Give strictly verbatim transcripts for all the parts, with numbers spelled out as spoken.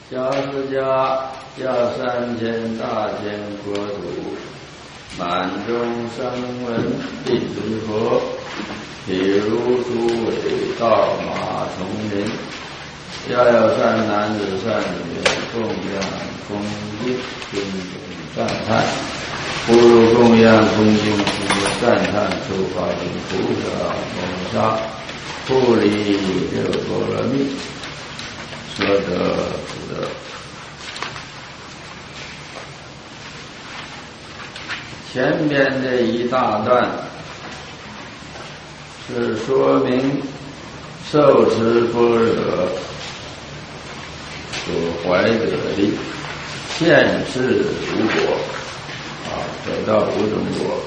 迦释迦要三千大千国土，满中声闻弟子佛，譬如诸尾道马丛林，要有善男子善女人，供养恭敬尊重赞叹，不如供养恭敬赞叹诸法的菩萨摩萨，不离六波罗蜜，所得福德。前面的一大段是说明受持般若所怀得的现世无果啊，得到五种果。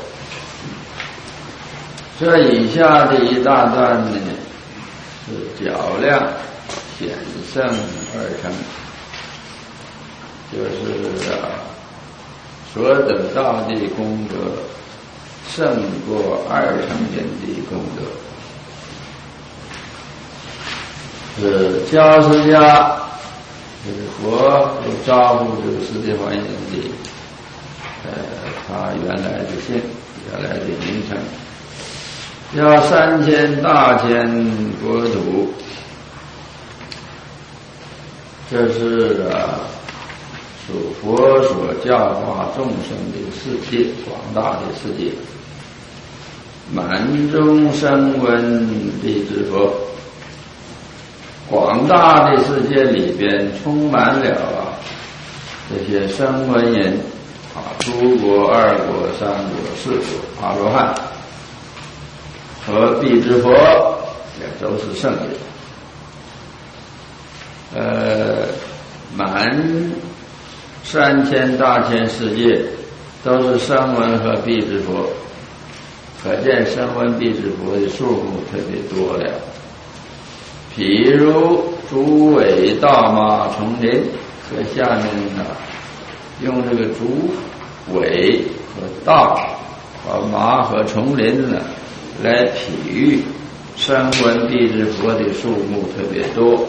这以下的一大段呢，是较量显胜二乘，就是啊，所得到的功德胜过二乘人的功德。是迦释迦，就是佛有招呼这个世界环境的，呃，他原来的姓，原来的名称，要三千大千国土，这是啊，属佛所教化众生的世界，广大的世界，满中声闻弟子佛。广大的世界里边充满了啊这些声闻人啊，诸国、二国、三国、四国阿罗汉和辟支佛也都是圣人。呃，满三千大千世界都是声闻和辟支佛，可见声闻辟支佛的数目特别多了。譬如竹尾道马丛林，这下面呢，用这个竹尾和道和马和丛林呢，来比喻声闻辟支佛的数目特别多。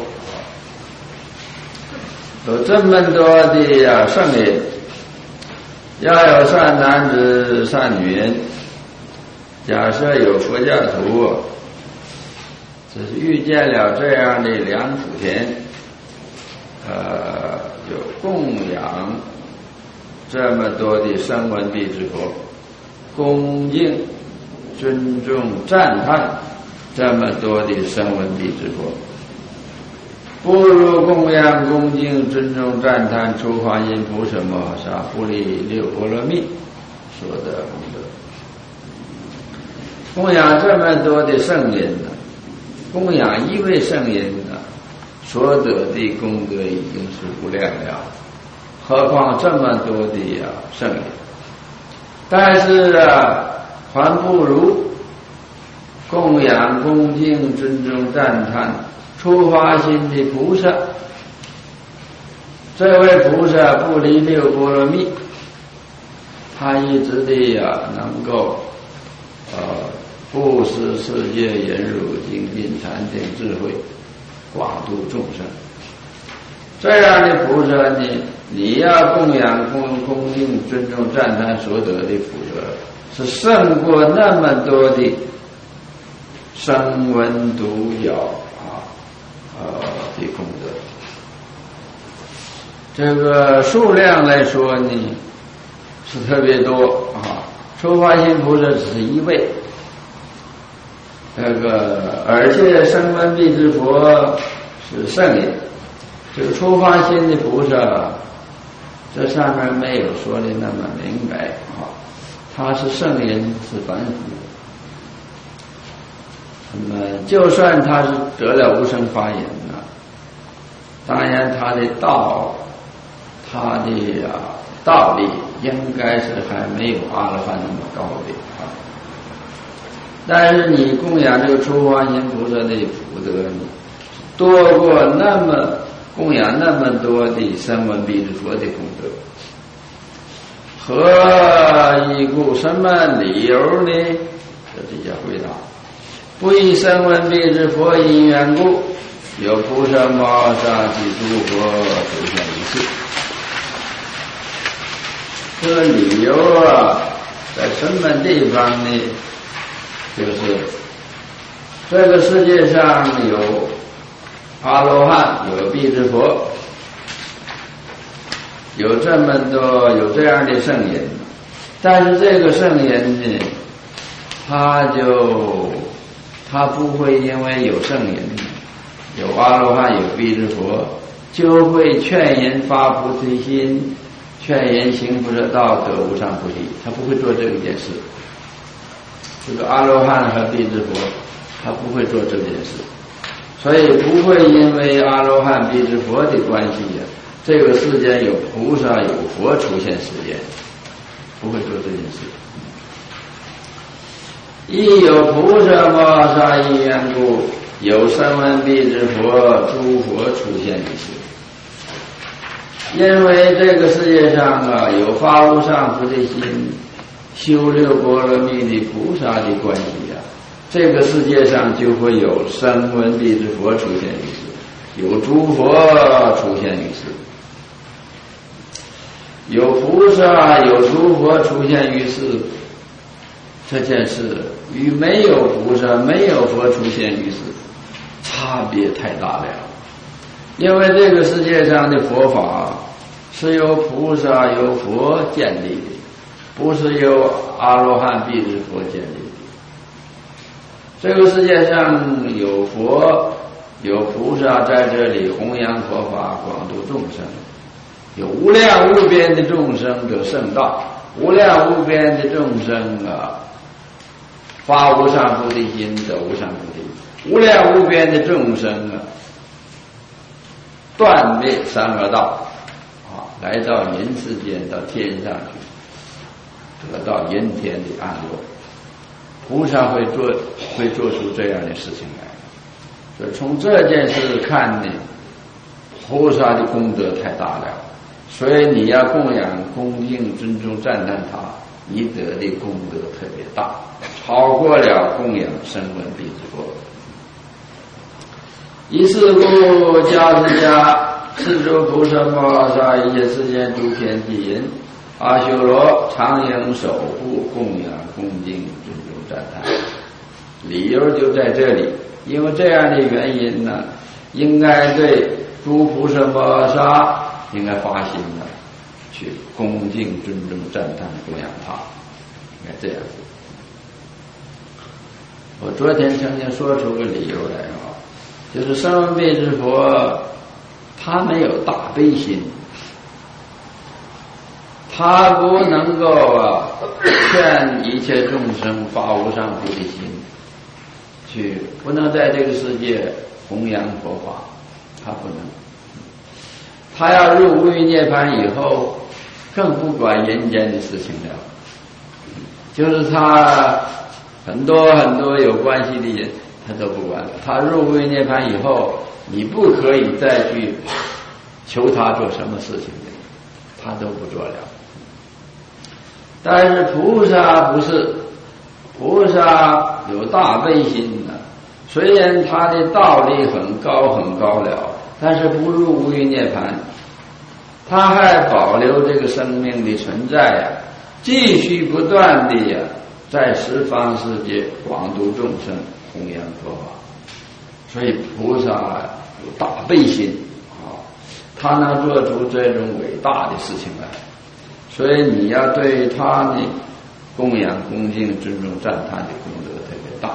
有这么多的呀圣人，要有善男子善女人。假设有佛教徒，只是遇见了这样的良福田，呃，有供养这么多的声闻辟支佛，恭敬、尊重、赞叹这么多的声闻辟支佛，不如供养、恭敬、尊重、赞叹诸华音菩萨摩诃萨，不离六波罗蜜，所得功德。供养这么多的圣人呢，供养一位圣人呢，所得的功德已经是无量了，何况这么多的呀圣人。但是啊，还不如供养、恭敬、尊重、赞叹出发心的菩萨。这位菩萨不离六波罗蜜，他一直的呀能够呃布施世界忍辱精进禅定智慧，广度众生。这样的菩萨呢，你要供养、恭恭敬、尊重、赞叹所得的福德，是胜过那么多的声闻独角啊呃的功德。这个数量来说呢，是特别多啊。出发心菩萨只是一位。这个，而且声闻辟支佛是圣人，这个出发心的菩萨，这上面没有说的那么明白啊。他是圣人，是凡夫。那么，就算他是得了无生法眼呢，当然他的道，他的啊道理应该是还没有阿罗汉那么高的啊。但是你供养这个出发心菩萨的福德呢，多过那么供养那么多的声闻辟支佛的功德。何以故？什么理由呢？这底下回答：不以声闻辟支佛因缘故， 有菩萨摩诃萨及诸佛出现一次。这个理由啊，在什么地方呢？就是这个世界上有阿罗汉，有辟支佛，有这么多有这样的圣人，但是这个圣人呢，他就他不会因为有圣人，有阿罗汉，有辟支佛，就会劝人发菩提心，劝人行菩萨道，得无上菩提。他不会做这一件事。这个阿罗汉和辟支佛，他不会做这件事，所以不会因为阿罗汉、辟支佛的关系呀、啊，这个世间有菩萨有佛出现世间，不会做这件事。亦有菩萨摩诃萨因缘故，有声闻辟支佛诸佛出现一时。因为这个世界上啊，有发无上菩提心、修六波罗蜜的菩萨的关系啊，这个世界上就会有声闻辟支佛出现于世，有诸佛出现于世，有菩萨有诸佛出现于世。这件事与没有菩萨没有佛出现于世差别太大了。因为这个世界上的佛法是由菩萨由佛建立的，不是由阿罗汉辟支佛建立的。这个世界上有佛有菩萨在这里弘扬佛法，广度众生，有无量无边的众生得圣道，无量无边的众生啊发无上菩提心得无上菩提，无量无边的众生啊断灭三恶道啊，来到人世间，到天上去，得到人天的安乐。菩萨会做会做出这样的事情来。所以从这件事看呢，菩萨的功德太大了，所以你要供养恭敬尊重赞叹他，你得的功德特别大，超过了供养声闻辟支佛。以是故，迦毗迦是诸菩萨摩诃萨一切世间诸天地人阿修罗常应守护供养恭敬尊重赞叹。理由就在这里，因为这样的原因呢，应该对诸菩萨摩诃萨应该发心的去恭敬尊重赞叹供养他，应该这样。我昨天曾经说出个理由来啊，就是声闻辟支佛他没有大悲心，他不能够啊劝一切众生发无上菩提心，去不能在这个世界弘扬佛法，他不能。他要入无余涅槃以后，更不管人间的事情了，就是他很多很多有关系的人他都不管了。他入无余涅槃以后，你不可以再去求他做什么事情的，他都不做了。但是菩萨不是，菩萨有大悲心的，虽然他的道力很高很高了，但是不入无余涅槃，他还保留这个生命的存在啊，继续不断的呀、啊，在十方世界广度众生，弘扬佛法。所以菩萨有大悲心啊，他能做出这种伟大的事情来。所以你要对他呢供养恭敬尊重赞叹的功德特别大。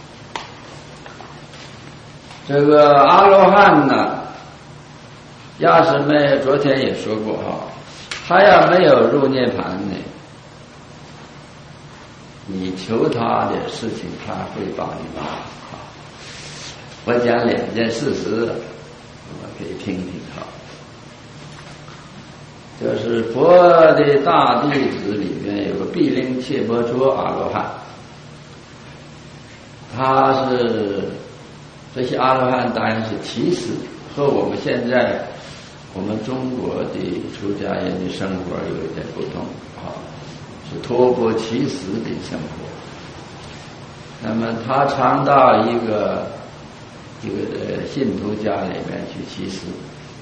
这个阿罗汉呢，亚什妹昨天也说过哈，他要没有入涅槃呢，你求他的事情他会帮你忙。我讲两件事实，我们可以听听哈。就是佛的大弟子里面有个毗陵切波卓阿罗汉，他是这些阿罗汉当然是其实和我们现在我们中国的出家人的生活有一点不同啊，是托钵乞食的生活。那么他尝到一个一个信徒家里面去乞食。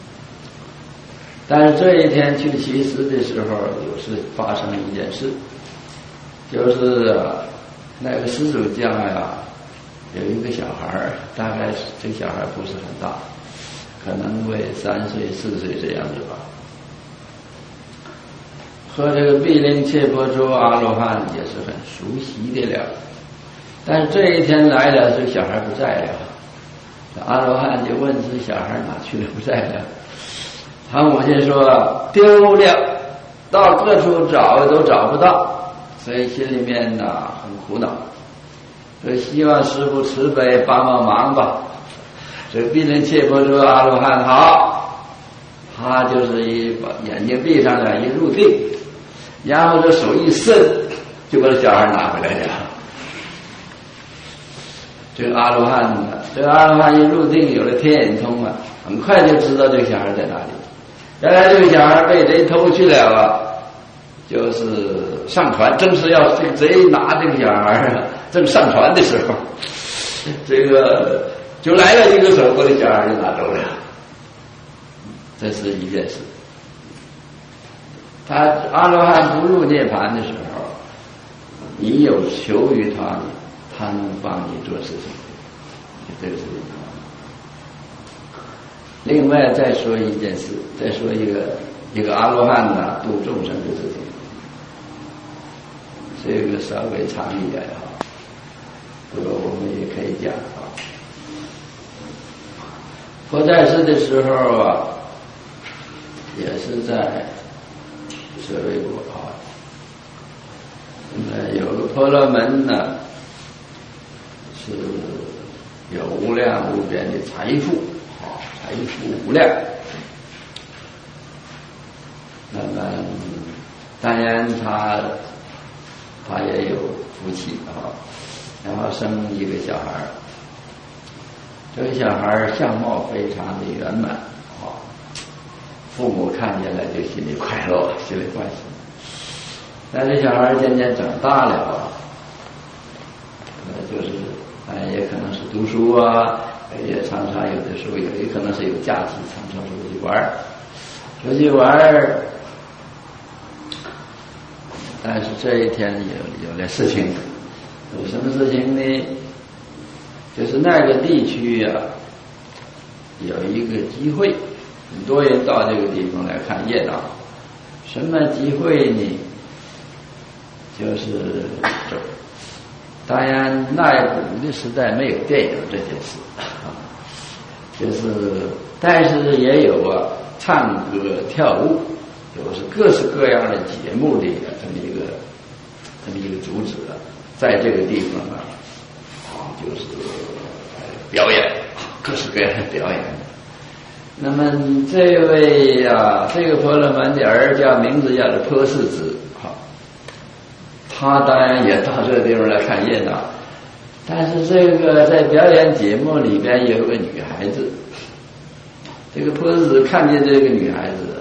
但是这一天去乞食的时候，有是发生一件事，就是那个施主家呀，有一个小孩，大概这个小孩不是很大，可能为三岁四岁这样子吧。和这个毗陵切婆娑阿罗汉也是很熟悉的了，但是这一天来了，这小孩不在了。阿罗汉就问这小孩哪去了，不在了。他母亲说丢了，到各处找都找不到，所以心里面呢很苦恼，所以希望师父慈悲帮帮忙吧。这毗陵切婆娑阿罗汉好，他就是一把眼睛闭上了，一入定，然后这手一伸，就把这小孩拿回来了。这个阿罗汉呢，这个阿罗汉一入定，有了天眼通啊，很快就知道这个小孩在哪里。原来这个小孩被贼偷去了啊，就是上船，正是要这贼拿这个小孩啊，正上船的时候，这个就来了一个手，把这小孩就拿走了。这是一件事。他阿罗汉不入涅槃的时候，你有求于他，他能帮你做事情，这个是一个。另外再说一件事，再说一个一个阿罗汉呢度众生的事情，这个稍微长一点哈，这个我们也可以讲啊。佛在世的时候啊，也是在舍卫国啊，那有个婆罗门呢，是有无量无边的财富啊，财富无量。那么当然他他也有夫妻啊，然后生一个小孩，这个小孩相貌非常的圆满啊，父母看见了就心里快乐，心里欢喜。但是小孩渐渐长大了啊，就是哎，也可能是读书啊，也常常有的时候也可能是有假期，常常出去玩出去玩。但是这一天有有了事情，有什么事情呢？就是那个地区啊，有一个集会，很多人到这个地方来看热闹。什么集会呢？就是当然那古的时代没有电影这件事啊，就是但是也有啊唱歌跳舞，就是各式各样的节目的这么一个这么一个组织啊，在这个地方啊，啊就是表演各式各样的表演。那么这位啊，这个婆罗门的儿叫名字叫做波世子，好，他当然也到这个地方来看热闹，但是这个在表演节目里边有个女孩子，这个波世子看见这个女孩子，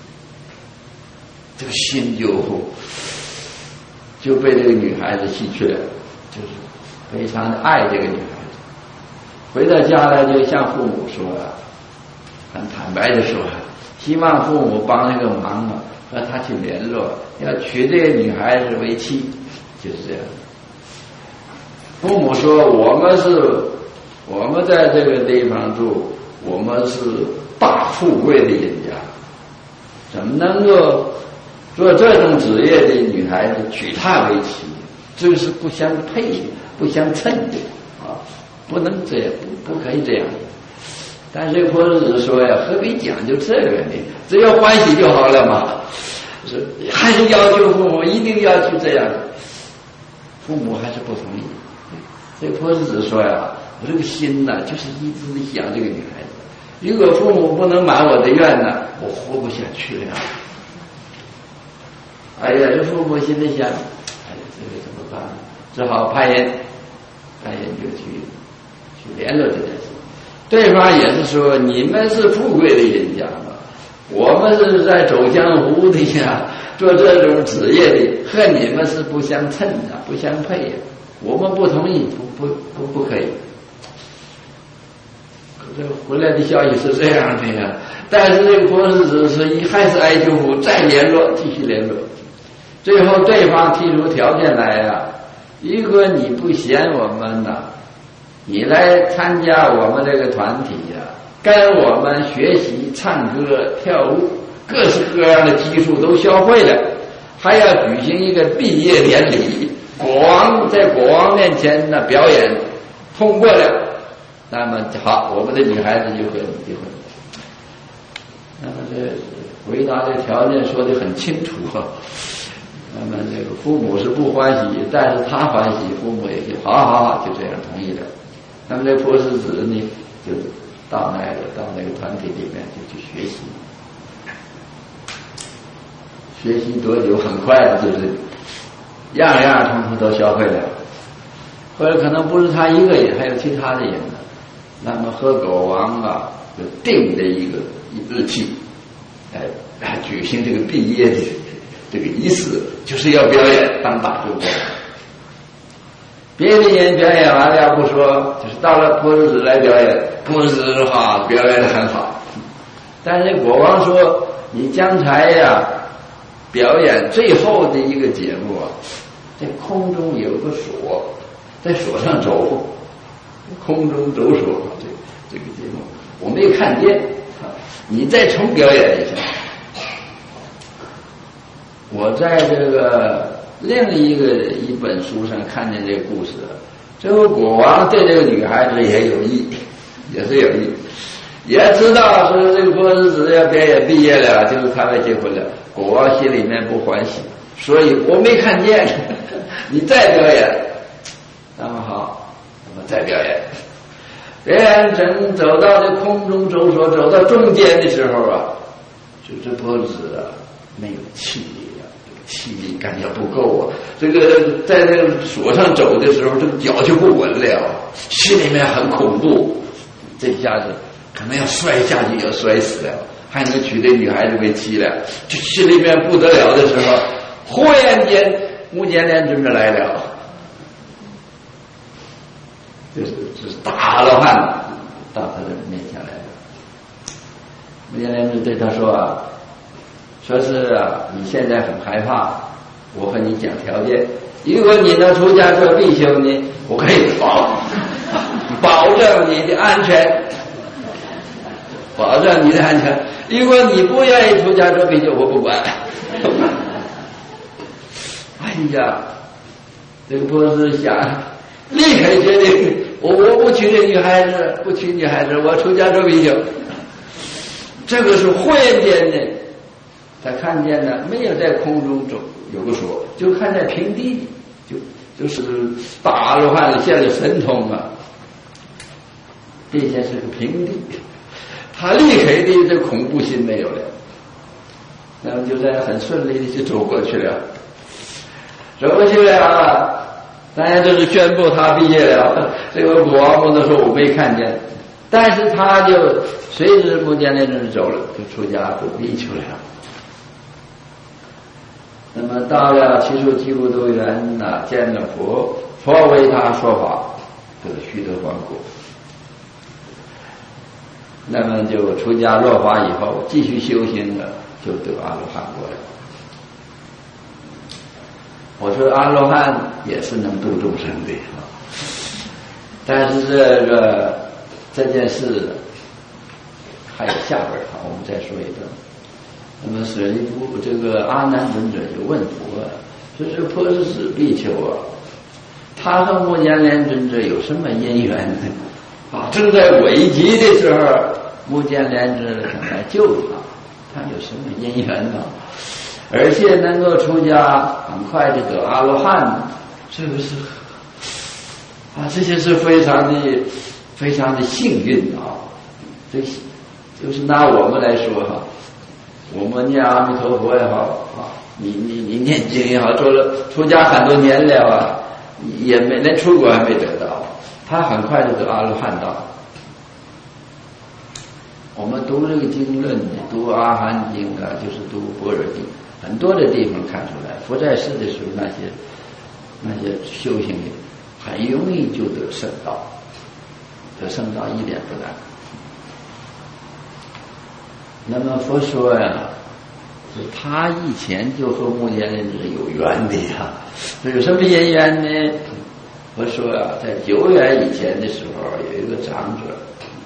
这个心就就被这个女孩子吸去了，就是非常的爱这个女孩子。回到家来就向父母说啊，很坦白的说，希望父母帮那个忙啊，和他去联络，要娶这个女孩子为妻，就是这样。父母说我们是我们在这个地方住，我们是大富贵的人家，怎么能够做这种职业的女孩子娶她为妻？这个是不相配、不相称的啊，不能这样，不不可以这样。但是婆罗子说呀，何必讲究这个呢？只要欢喜就好了嘛。是还是要求父母一定要去这样，父母还是不同意。这婆罗子说呀，我这个心呢，就是一直想这个女孩子。如果父母不能满我的愿呢，我活不下去了。哎呀，这父母心里想，哎呀，这个怎么办？只好派人，派人就去去联络这件事。对方也是说，你们是富贵的人家嘛，我们是在走江湖的呀，做这种职业的，和你们是不相称的，不相配呀。我们不同意，不不不不可以。 这个回来的消息是这样的呀。但是这个波斯子是还是哀求福，再联络，继续联络。最后对方提出条件来呀、啊，如果你不嫌我们呐、啊，你来参加我们这个团体呀、啊，跟我们学习唱歌跳舞，各式各样的技术都学会了，还要举行一个毕业典礼，国王在国王面前的表演通过了，那么好，我们的女孩子就和你结婚。那么这回答的条件说得很清楚啊。那么这个父母是不欢喜，但是他欢喜，父母也就好好好，就这样同意了。那么这波斯子呢，就到那个到那个团体里面就去学习，学习多久？很快的，就是样样通通都学会了。或者可能不是他一个人，还有其他的人呢。那么和国王啊，就定的一个日期，哎，举行这个毕业的这个仪式，就是要表演当大主播。别的人表演完了不说，就是到了波斯子来表演，波斯子哈表演得很好。但是国王说：“你将才呀，表演最后的一个节目啊，在空中有个锁，在锁上走，空中走锁，这这个节目我没看见，你再重表演一下。”我在这个另一个一本书上看见这个故事，这个国王对这个女孩子也有意，也是有意，也知道说这个波斯子要表演毕业了，就是他们结婚了。国王心里面不欢喜，所以我没看见，你再表演，那么好，那么再表演。表演整走到这空中走索，走到中间的时候啊，就这波斯子啊没有气力。气力感觉不够啊！这个在这个锁上走的时候，这个脚就不稳了，心里面很恐怖。这一下子可能要摔下去，要摔死了，还能娶这女孩子为妻了，就心里面不得了的时候，忽然间目犍连真的来了，就是就是大阿罗汉到他的面前来了。目犍连就对他说啊。说是啊，你现在很害怕，我和你讲条件，如果你能出家做比丘呢，我可以保保证你的安全，保证你的安全。如果你不愿意出家做比丘，我不管。哎呀，这个波斯想立刻决定，我我不娶这女孩子，不娶女孩子，我出家做比丘。这个是忽然间的。他看见呢，没有在空中走有个锁，就看在平地里，就就是大阿罗汉现了神通啊！地下是个平地，他立刻的这恐怖心没有了，那么就在很顺利的就走过去了，走过去了，大家都是宣布他毕业了。这个国王不能说我没看见，但是他就随着目犍连真走了，就出家做比丘了。那么到了祇树祇孤独园呐，见了佛，佛为他说法，得须得还果。那么就出家落法以后，继续修行了，就得阿罗汉果了。我说阿罗汉也是能度众生的啊，但是这个这件事还有下边啊，我们再说一段。那么舍利弗这个阿难尊者就问佛啊，说这波斯子比丘啊，他和目犍连尊者有什么因缘呢？啊，正在危急的时候，目犍连尊者想来救他，他有什么因缘呢？而且能够出家，很快就得阿罗汉，这个是啊，这些是非常的非常的幸运啊！这就是拿我们来说哈。我们念阿弥陀佛也好啊，你你你念经也好，做了出家很多年了啊，也没连出国还没得到，他很快就得阿罗汉道。我们读这个经论，读阿含经啊，就是读般若经，很多的地方看出来，佛在世的时候那些那些修行人很容易就得圣道，得圣道一点不难。 那么佛说呀，他以前就和目犍连是有缘的呀。有什么因缘呢？佛说啊，在久远以前的时候，有一个长者，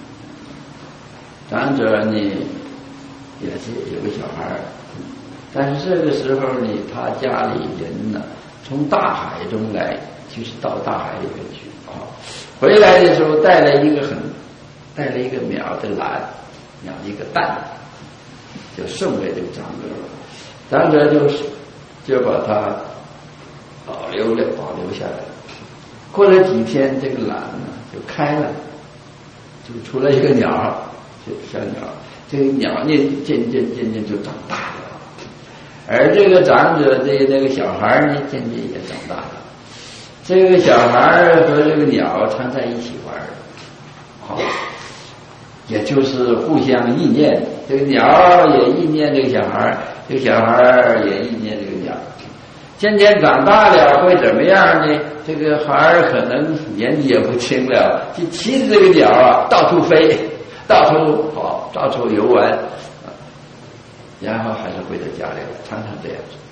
长者呢也是有个小孩，但是这个时候呢，他家里人呢从大海中来，就是到大海里面去啊。回来的时候带了一个很，带了一个鸟的卵，鸟一个蛋，就送给这个长者了。长者就就把它保留了，保留下来。过了几天，这个卵呢就开了，就出来一个鸟，就小鸟。这个鸟呢，渐渐渐渐就长大了，而这个长者的那个小孩呢，渐渐也长大了。这个小孩和这个鸟常在一起玩，好，也就是互相意念。这个鸟也意念这个小孩，这个小孩也意念这个鸟。渐渐长大了会怎么样呢？这个孩儿可能年纪也不轻了，就骑着这个鸟啊到处飞，到处跑，到处游玩，然后还是回到家里来，常常这样子。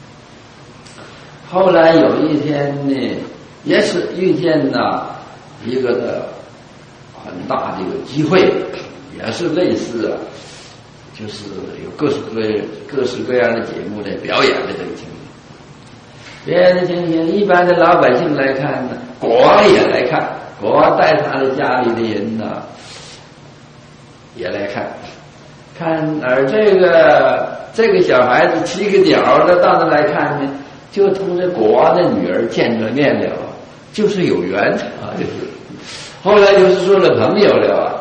后来有一天呢，也是遇见了一个的很大的一个机会，也是类似啊，就是有各式各各式各样的节目的表演的这个情形。别的情形，一般的老百姓来看呢，国王也来看，国王带他的家里的人呢也来看，看而这个这个小孩子骑个鸟的到那来看呢，就同这国王的女儿见着面了，就是有缘啊，就是后来就是做了朋友了啊。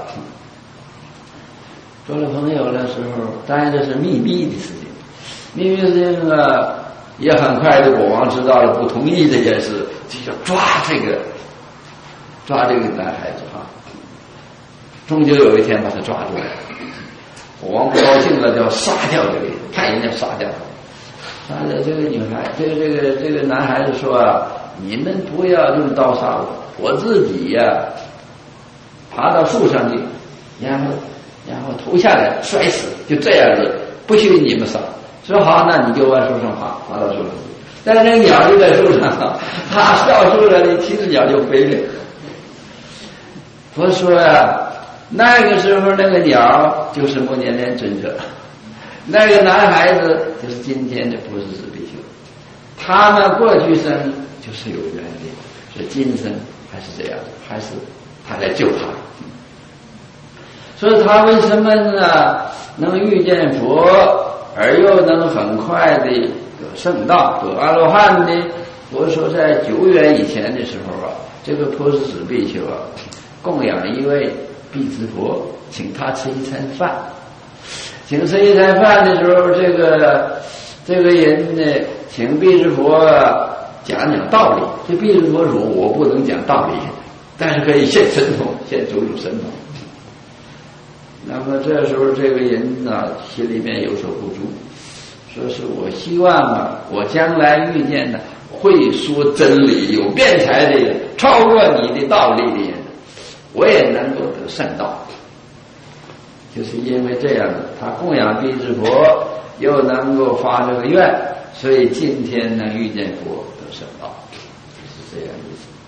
做了朋友的时候，当然这是秘密的事情，秘密的事情啊。也很快的，国王知道了不同意这件事，就要抓这个抓这个男孩子啊。终究有一天把他抓住了，国王不高兴了，就要杀掉这个人，派人家杀掉他。杀掉这个女孩，这个这个这个男孩子说啊：“你们不要用刀杀我，我自己呀、啊、爬到树上去，然后然后头下来摔死，就这样子，不许你们杀。”说好，那你就往树上爬，爬到树上。但是那个鸟就在树上，它到树上，你骑着鸟就飞了。佛说呀，那个时候那个鸟就是目犍连尊者，那个男孩子就是今天的菩萨子比丘，他们过去生就是有缘的，所以今生还是这样，还是他在救他。所以他为什么呢能遇见佛？而又能很快的得圣道得阿罗汉呢？佛说在久远以前的时候啊，这个菩萨子比丘啊，供养一位辟支佛，请他吃一餐饭。请吃一餐饭的时候，这个这个人呢，请辟支佛讲讲道理。这辟支佛说：“我不能讲道理，但是可以现神通，现种种神通。”那么这时候这个人呢，心里面有所不足，说是我希望啊，我将来遇见呢会说真理、有辩才的人，超过你的道理的人，我也能够得圣道。就是因为这样，他供养辟支佛，又能够发这个愿，所以今天能遇见佛得圣道，就是这样意思。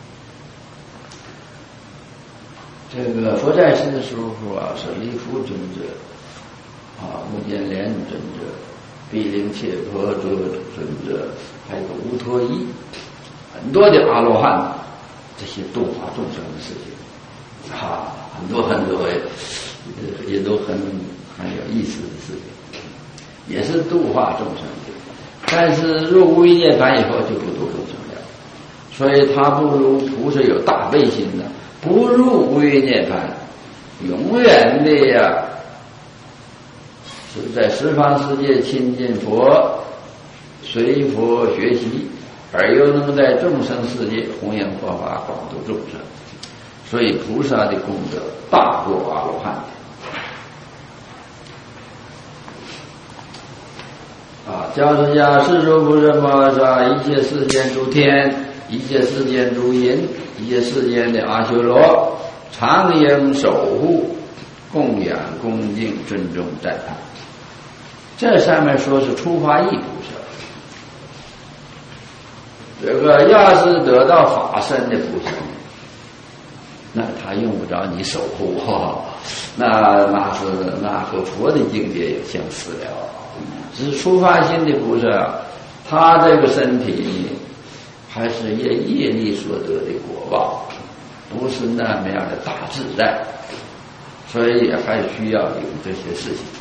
这个佛在世的时候啊，是离福尊者啊，目犍连尊者、毗陵切婆遮尊者，还有无脱衣，很多的阿罗汉，这些度化众生的事情啊，很多很多也都很很有意思的事情，也是度化众生的。但是入无余涅槃以后就不度众生了，所以他不如菩萨有大悲心的。不入无余涅槃，永远的呀，是在十方世界亲近佛，随佛学习，而又能在众生世界弘扬佛法，广度众生。所以菩萨的功德大过阿罗汉。啊，教释迦世诸菩萨摩诃萨，一切世间诸天，一切世间诸因，一切世间的阿修罗，常应守护供养、恭敬、尊重、赞叹。这上面说是出发意菩萨。这个要是得到法身的菩萨，那他用不着你守护，哦、那那是那和佛的境界也相似了。只是出发心的菩萨，他这个身体还是业业力所得的果报，不是那么样的大自在，所以还需要有这些事情。